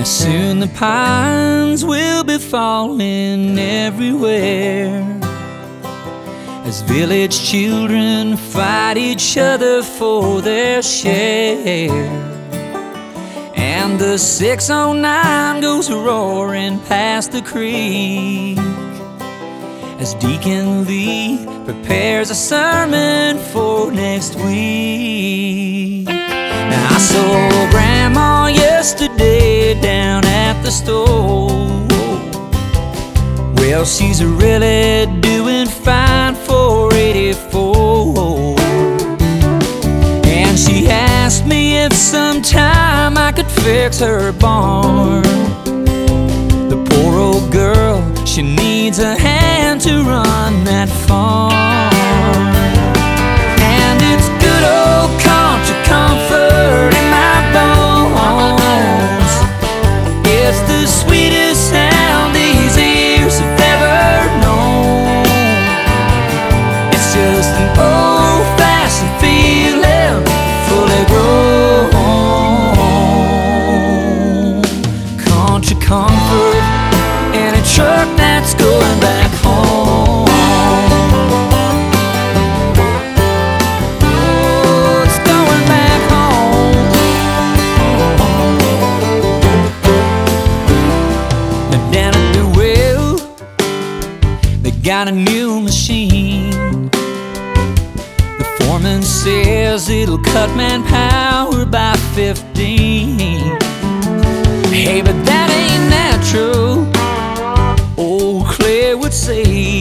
Soon the pines will be falling everywhere as village children fight each other for their share. And the 609 goes roaring past the creek as Deacon Lee prepares a sermon for next week. Now I saw Grandma yesterday down at the store. Well, she's really doing fine for 84. And she asked me if sometime I could fix her barn. The poor old girl, she needs a hand to run that farm. And it's good old country comfort in my bones. It's the sweetest sound these ears have ever known. It's just an old-fashioned feeling, fully grown. Country comfort in a truck that's going back home. Oh, it's going back home. And down at the well, they got a new machine. The foreman says it'll cut manpower by 15. Hey, but that ain't natural. Old Clay would say